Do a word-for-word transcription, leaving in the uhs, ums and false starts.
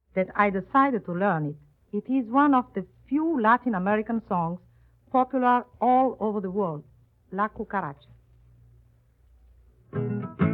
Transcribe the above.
that I decided to learn it. It is one of the few Latin American songs popular all over the world, La Cucaracha.